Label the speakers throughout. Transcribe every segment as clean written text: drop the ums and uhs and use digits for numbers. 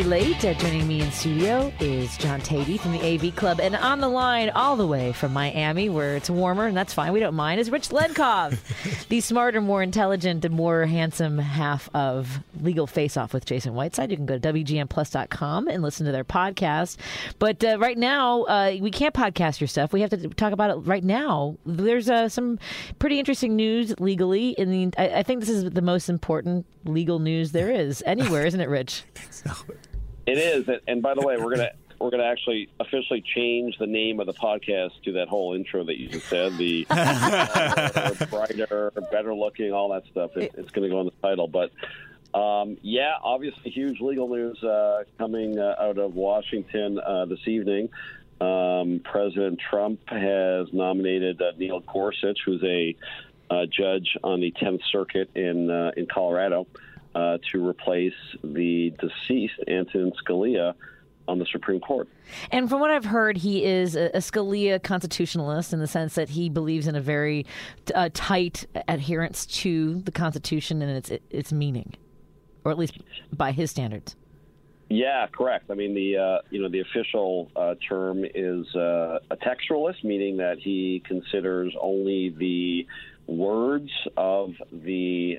Speaker 1: pretty late. Joining me in studio is John Tavey from the AV Club. And on the line all the way from Miami, where it's warmer, and that's fine, we don't mind, is Rich Lenkov, the smarter, more intelligent, and more handsome half of Legal Face Off with Jason Whiteside. You can go to WGNplus.com and listen to their podcast. But right now, we can't podcast your stuff. We have to talk about it right now. There's some pretty interesting news legally. I think this is the most important legal news there is anywhere, isn't it, Rich?
Speaker 2: It is, and by the way, we're gonna actually officially change the name of the podcast to that whole intro that you just said. The brighter, better looking, all that stuff. It's going to go in the title, but yeah, obviously, huge legal news coming out of Washington this evening. President Trump has nominated Neil Gorsuch, who's a judge on the 10th Circuit in Colorado, to replace the deceased Antonin Scalia on the Supreme Court.
Speaker 1: And from what I've heard, he is a Scalia constitutionalist in the sense that he believes in a very tight adherence to the Constitution and its meaning, or at least by his standards.
Speaker 2: Yeah, correct. I mean, the official term is a textualist, meaning that he considers only the words of the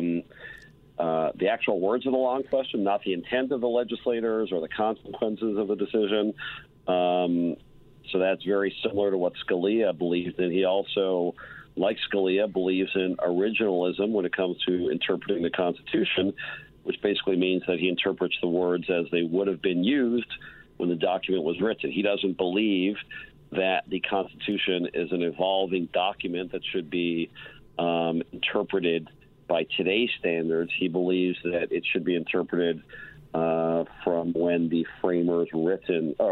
Speaker 2: actual words of the law in question, not the intent of the legislators or the consequences of the decision. So that's very similar to what Scalia believed in. He also, like Scalia, believes in originalism when it comes to interpreting the Constitution, which basically means that he interprets the words as they would have been used when the document was written. He doesn't believe that the Constitution is an evolving document that should be interpreted by today's standards. He believes that it should be interpreted from when the framers wrote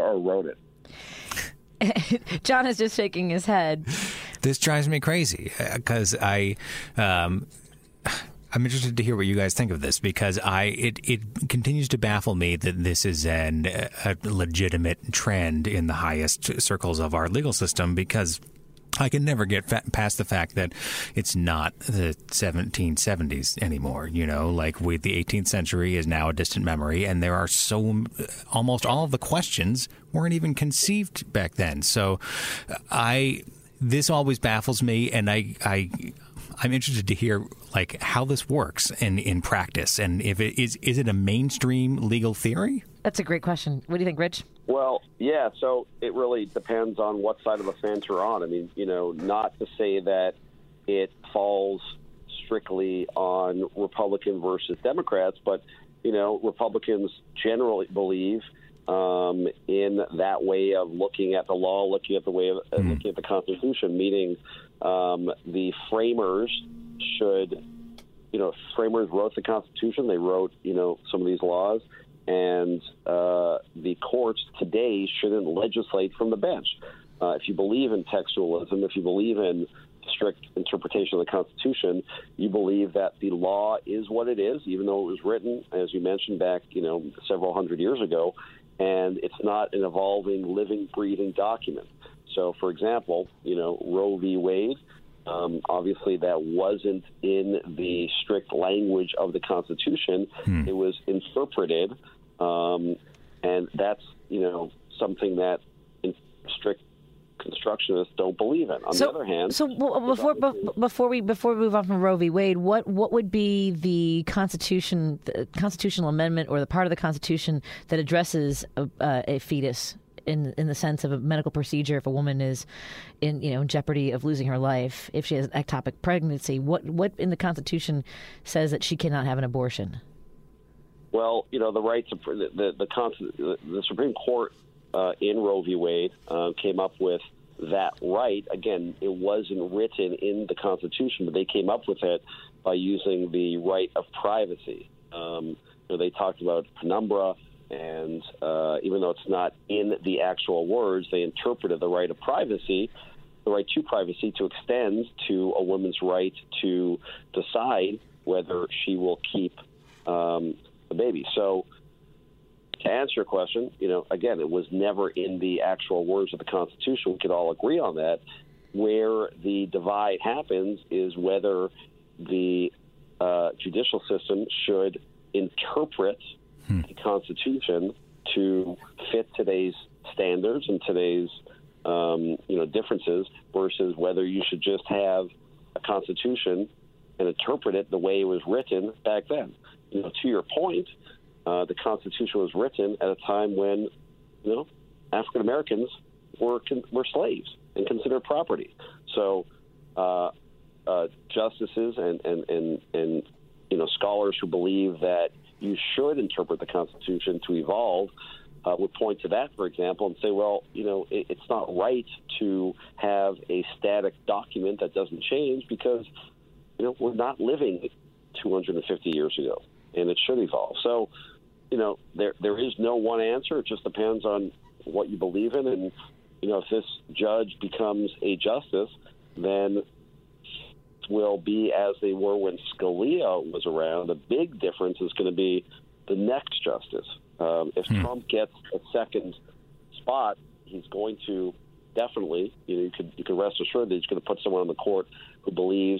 Speaker 2: it.
Speaker 1: John is just shaking his head.
Speaker 3: This drives me crazy because I'm interested to hear what you guys think of this, because it continues to baffle me that this is a legitimate trend in the highest circles of our legal system, because I can never get past the fact that it's not the 1770s anymore. You know, like the 18th century is now a distant memory, and there are almost all of the questions weren't even conceived back then. So this always baffles me, and I'm interested to hear how this works in practice, and if it is it a mainstream legal theory?
Speaker 1: That's a great question. What do you think, Rich?
Speaker 2: Well, yeah, so it really depends on what side of the fence you're on. I mean, not to say that it falls strictly on Republican versus Democrats, but, Republicans generally believe in that way of looking at the law, looking at the way of looking at the Constitution, meaning the framers framers wrote the Constitution. They wrote, some of these laws. And the courts today shouldn't legislate from the bench. If you believe in textualism, if you believe in strict interpretation of the Constitution, you believe that the law is what it is, even though it was written, as you mentioned, back several hundred years ago, and it's not an evolving, living, breathing document. So, for example, Roe v. Wade. Obviously, that wasn't in the strict language of the Constitution. It was interpreted, and that's something that strict constructionalists don't believe in. On the other hand,
Speaker 1: before we move on from Roe v. Wade, what would be the Constitution, the constitutional amendment, or the part of the Constitution that addresses a fetus? In the sense of a medical procedure, if a woman is in jeopardy of losing her life, if she has an ectopic pregnancy, what in the Constitution says that she cannot have an abortion?
Speaker 2: Well, the rights of the Supreme Court in Roe v. Wade came up with that right. Again, it wasn't written in the Constitution, but they came up with it by using the right of privacy. They talked about penumbra. And even though it's not in the actual words, they interpreted the right of privacy, the right to privacy, to extend to a woman's right to decide whether she will keep the baby. So to answer your question, again, it was never in the actual words of the Constitution. We could all agree on that. Where the divide happens is whether the judicial system should interpret the Constitution to fit today's standards and today's differences versus whether you should just have a Constitution and interpret it the way it was written back then. To your point, the Constitution was written at a time when, African Americans were slaves and considered property. So justices and scholars who believe that you should interpret the Constitution to evolve would point to that, for example, and say, well, it's not right to have a static document that doesn't change because, we're not living 250 years ago, and it should evolve. So, there is no one answer. It just depends on what you believe in. And, if this judge becomes a justice, then it will be as they were when Scalia was around. The big difference is going to be the next justice. If Trump gets a second spot, he's going to definitely, you can rest assured that he's going to put someone on the court who believes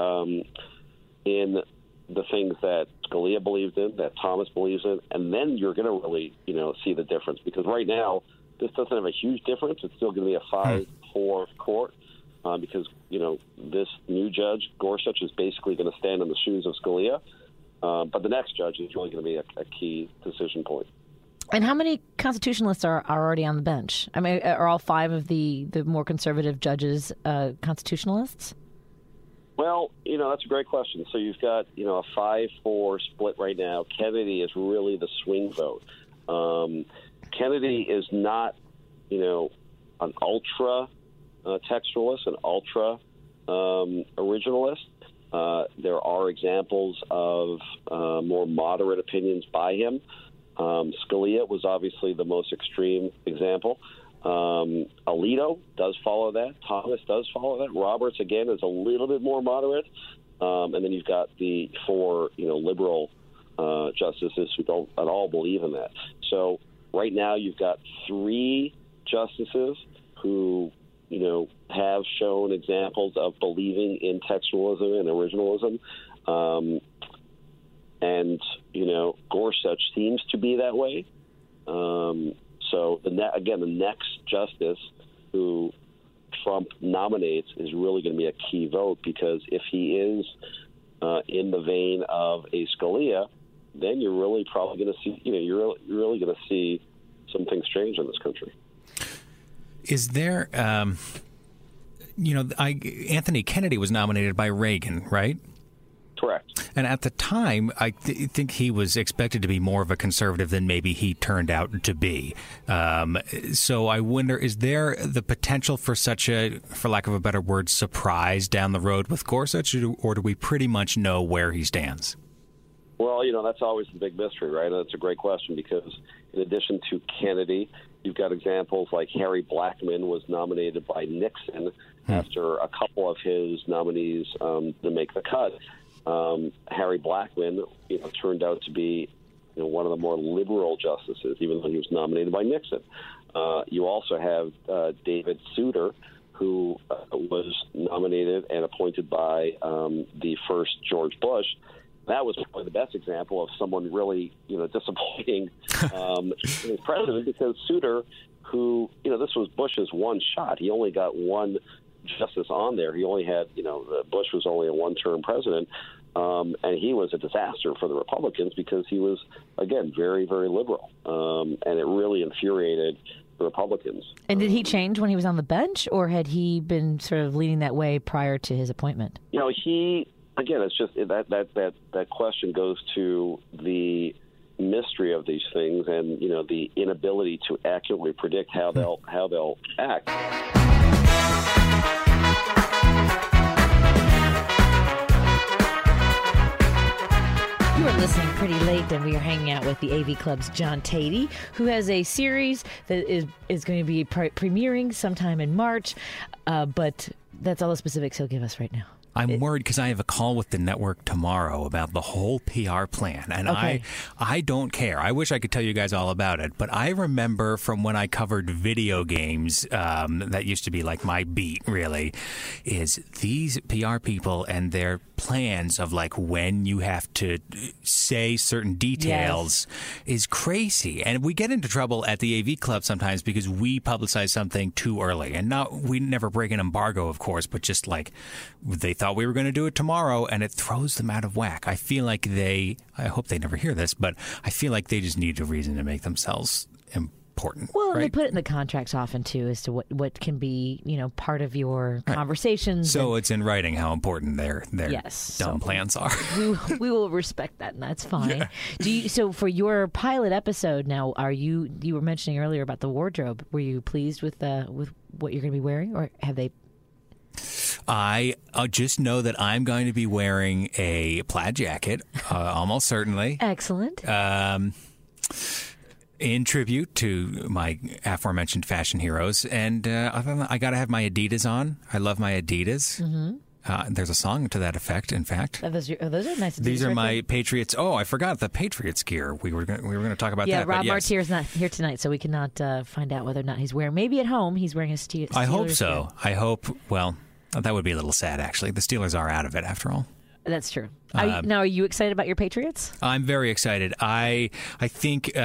Speaker 2: in the things that Scalia believed in, that Thomas believes in, and then you're going to really, see the difference. Because right now, this doesn't have a huge difference. It's still going to be a 5-4 court because, this new judge, Gorsuch, is basically going to stand in the shoes of Scalia. But the next judge is really going to be a key decision point.
Speaker 1: And how many constitutionalists are already on the bench? I mean, are all 5 of the more conservative judges constitutionalists?
Speaker 2: Well, that's a great question. So you've got, a 5-4 split right now. Kennedy is really the swing vote. Kennedy is not, an ultra textualist, an ultra originalist. There are examples of more moderate opinions by him. Scalia was obviously the most extreme example. Alito does follow that. Thomas does follow that. Roberts, again, is a little bit more moderate. And then you've got the 4, liberal justices who don't at all believe in that. So right now you've got 3 justices who, have shown examples of believing in textualism and originalism. And, Gorsuch seems to be that way. So, the next justice who Trump nominates is really going to be a key vote, because if he is in the vein of a Scalia, then you're really probably going to see, you're really going to see something strange in this country.
Speaker 3: Is there, Anthony Kennedy was nominated by Reagan, right?
Speaker 2: Correct.
Speaker 3: And at the time, I think he was expected to be more of a conservative than maybe he turned out to be. So I wonder, is there the potential for such a, for lack of a better word, surprise down the road with Gorsuch, or do we pretty much know where he stands?
Speaker 2: Well, that's always the big mystery, right? And it's a great question, because in addition to Kennedy, you've got examples like Harry Blackmun was nominated by Nixon after a couple of his nominees to make the cut. Harry Blackmun, turned out to be, one of the more liberal justices, even though he was nominated by Nixon. You also have David Souter, who was nominated and appointed by the first George Bush. That was probably the best example of someone really, disappointing as president, because Souter, who, this was Bush's one shot. He only got one justice on there. He only had, Bush was only a one-term president, and he was a disaster for the Republicans because he was, again, very, very liberal, and it really infuriated the Republicans.
Speaker 1: And did he change when he was on the bench, or had he been sort of leaning that way prior to his appointment?
Speaker 2: Again, it's just that question goes to the mystery of these things, and the inability to accurately predict how they'll act.
Speaker 1: You are listening pretty late, and we are hanging out with the AV Club's John Tatey, who has a series that is going to be premiering sometime in March, but that's all the specifics he'll give us right now.
Speaker 3: I'm worried because I have a call with the network tomorrow about the whole PR plan, and
Speaker 1: okay.
Speaker 3: I don't care. I wish I could tell you guys all about it, but I remember from when I covered video games, that used to be like my beat, really, is these PR people and their plans of like when you have to say certain details is crazy. And we get into trouble at the AV Club sometimes because we publicize something too early. And we never break an embargo, of course, but just like they thought we were going to do it tomorrow and it throws them out of whack. I feel like I hope they never hear this, but I feel like they just need a reason to make themselves important.
Speaker 1: Well, and
Speaker 3: right?
Speaker 1: they put it in the contracts often too as to what can be, part of your conversations.
Speaker 3: So it's in writing how important their dumb plans are.
Speaker 1: we will respect that, and that's fine. Yeah. So for your pilot episode now, you were mentioning earlier about the wardrobe. Were you pleased with what you're going to be wearing, or have they?
Speaker 3: I just know that I'm going to be wearing a plaid jacket, almost certainly.
Speaker 1: Excellent.
Speaker 3: In tribute to my aforementioned fashion heroes. And other than that, I got to have my Adidas on. I love my Adidas. Mm-hmm. There's a song to that effect, in fact.
Speaker 1: Those are nice Adidas.
Speaker 3: These are my Patriots. Oh, I forgot the Patriots gear. We were going to talk about that.
Speaker 1: Yeah, Rob Martier is not here tonight, so we cannot find out whether or not he's wearing. Maybe at home he's wearing a Steelers.
Speaker 3: I hope so.
Speaker 1: Gear.
Speaker 3: I hope. Well, that would be a little sad, actually. The Steelers are out of it, after all.
Speaker 1: That's true. Now, are you excited about your Patriots?
Speaker 3: I'm very excited. I think.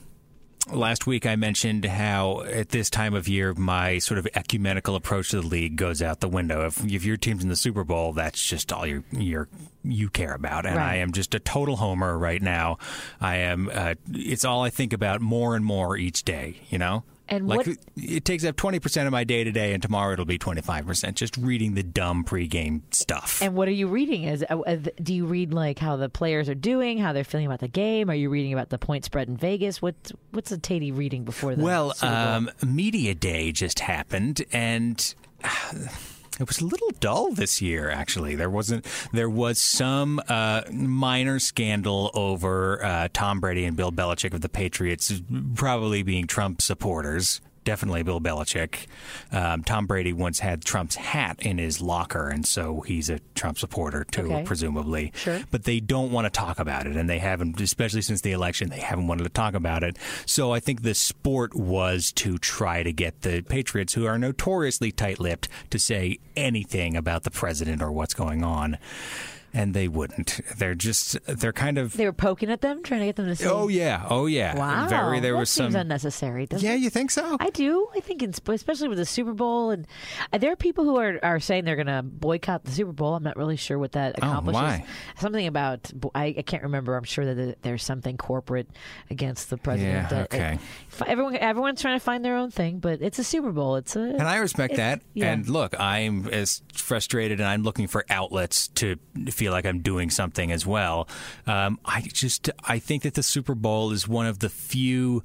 Speaker 3: Last week I mentioned how at this time of year my sort of ecumenical approach to the league goes out the window. If your team's in the Super Bowl, that's just all you care about. And right. I am just a total homer right now. I am. It's all I think about more and more each day.
Speaker 1: And
Speaker 3: like it takes up 20% of my day today, and tomorrow it'll be 25%. Just reading the dumb pregame stuff.
Speaker 1: And what are you reading? Do you read like how the players are doing, how they're feeling about the game? Are you reading about the point spread in Vegas? What's a Tatey reading before the Super Bowl?
Speaker 3: Media Day just happened, and it was a little dull this year, actually. There was some minor scandal over Tom Brady and Bill Belichick of the Patriots probably being Trump supporters. Definitely Bill Belichick. Tom Brady once had Trump's hat in his locker, and so he's a Trump supporter too, presumably.
Speaker 1: Sure.
Speaker 3: But they don't want to talk about it, and they haven't, especially since the election, they haven't wanted to talk about it. So I think the sport was to try to get the Patriots, who are notoriously tight-lipped, to say anything about the president or what's going on. And they wouldn't. They were
Speaker 1: poking at them, trying to get them to say.
Speaker 3: Oh yeah.
Speaker 1: Wow. That seems unnecessary, doesn't it?
Speaker 3: Yeah, you think so?
Speaker 1: I do. I think, especially with the Super Bowl, and there are people who are saying they're going to boycott the Super Bowl. I'm not really sure what that accomplishes.
Speaker 3: Oh, why?
Speaker 1: Something about I can't remember. I'm sure that there's something corporate against the president.
Speaker 3: Yeah. Okay.
Speaker 1: Everyone's trying to find their own thing, but it's a Super Bowl.
Speaker 3: And I respect that.
Speaker 1: Yeah.
Speaker 3: And look, I'm as frustrated, and I'm looking for outlets to feel like I'm doing something as well. I think that the Super Bowl is one of the few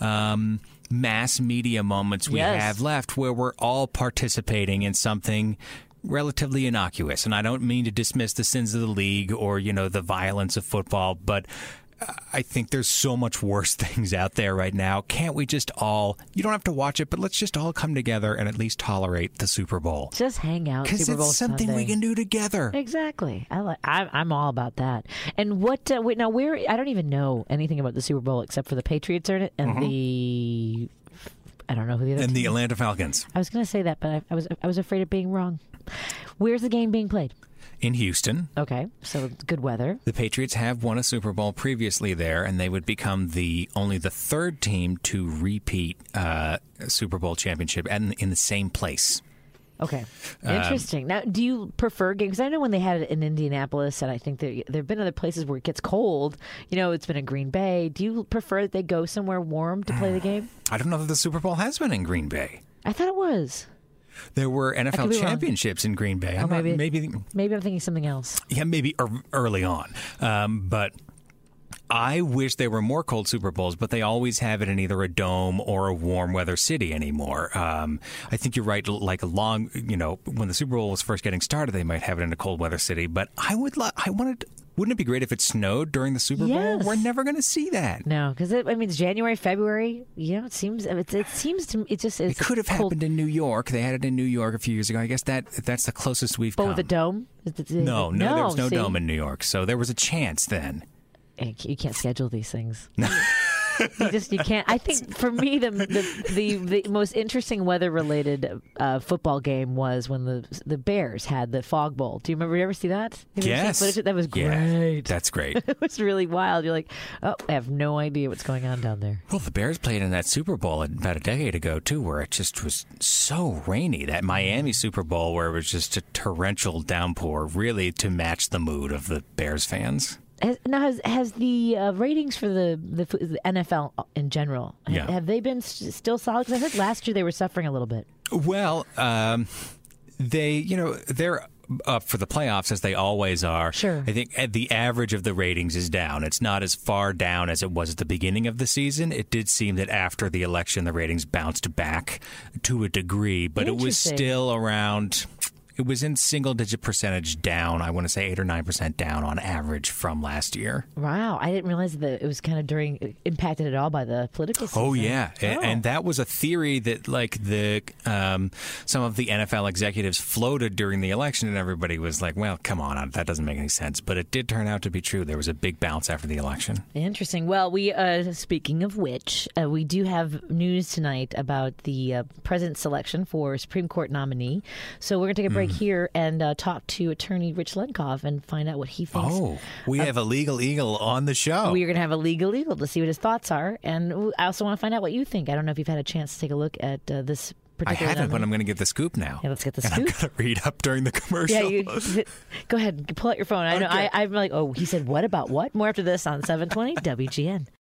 Speaker 3: mass media moments we have left where we're all participating in something relatively innocuous. And I don't mean to dismiss the sins of the league or, the violence of football, but I think there's so much worse things out there right now. Can't we just all, you don't have to watch it, but let's just all come together and at least tolerate the Super Bowl.
Speaker 1: Just hang out.
Speaker 3: Because it's something we can do together.
Speaker 1: Exactly. I'm all about that. And what, I don't even know anything about the Super Bowl except for the Patriots are in it and I don't know who the other
Speaker 3: and
Speaker 1: team
Speaker 3: the Atlanta Falcons.
Speaker 1: I was going to say that, but I was afraid of being wrong. Where's the game being played?
Speaker 3: In Houston.
Speaker 1: Okay, so good weather.
Speaker 3: The Patriots have won a Super Bowl previously there, and they would become only the third team to repeat a Super Bowl championship in the same place.
Speaker 1: Okay, interesting. Now, do you prefer games? Because I know when they had it in Indianapolis, and I think there have been other places where it gets cold. It's been in Green Bay. Do you prefer that they go somewhere warm to play the game?
Speaker 3: I don't know that the Super Bowl has been in Green Bay.
Speaker 1: I thought it was.
Speaker 3: There were NFL championships in Green Bay.
Speaker 1: Maybe I'm thinking something else.
Speaker 3: Yeah, maybe early on. But I wish there were more cold Super Bowls, but they always have it in either a dome or a warm weather city anymore. I think you're right. Like when the Super Bowl was first getting started, they might have it in a cold weather city. But wouldn't it be great if it snowed during the Super Bowl? We're never going to see that.
Speaker 1: No, because it's January, February. It seems to me it
Speaker 3: could have happened in New York. They had it in New York a few years ago. I guess that's the closest we've come.
Speaker 1: But with a dome?
Speaker 3: No, there was no dome in New York, so there was a chance then.
Speaker 1: You can't schedule these things. You can't. I think for me, the most interesting weather-related football game was when the Bears had the Fog Bowl. Do you remember? You ever see that?
Speaker 3: Yes.
Speaker 1: That was great.
Speaker 3: Yeah, that's great.
Speaker 1: It was really wild. You're like, oh, I have no idea what's going on down there.
Speaker 3: Well, the Bears played in that Super Bowl about a decade ago, too, where it just was so rainy. That Miami Super Bowl where it was just a torrential downpour, really to match the mood of the Bears fans.
Speaker 1: Has the ratings for the NFL in general, have they been still solid? Because I heard last year they were suffering a little bit.
Speaker 3: Well, they're up for the playoffs as they always are.
Speaker 1: Sure.
Speaker 3: I think the average of the ratings is down. It's not as far down as it was at the beginning of the season. It did seem that after the election, the ratings bounced back to a degree, but it was still around... It was in single-digit percentage down. I want to say 8 or 9% down on average from last year.
Speaker 1: Wow. I didn't realize that it was kind of impacted at all by the political season.
Speaker 3: Oh, yeah. And that was a theory that, like, some of the NFL executives floated during the election, and everybody was like, well, come on, that doesn't make any sense. But it did turn out to be true. There was a big bounce after the election.
Speaker 1: Interesting. Well, speaking of which, we do have news tonight about the president's selection for Supreme Court nominee. So we're going to take a break here and talk to attorney Rich Lenkov and find out what he thinks.
Speaker 3: Oh, we have a legal eagle on the show.
Speaker 1: We're going to have a legal eagle to see what his thoughts are. And I also want to find out what you think. I don't know if you've had a chance to take a look at this particular
Speaker 3: I haven't, but I'm going to get the scoop now.
Speaker 1: Yeah, let's get the
Speaker 3: scoop.
Speaker 1: I'm
Speaker 3: going to read up during the commercial.
Speaker 1: Yeah, go ahead. Pull out your phone. I know. I'm like, oh, he said what about what? More after this on 720 WGN.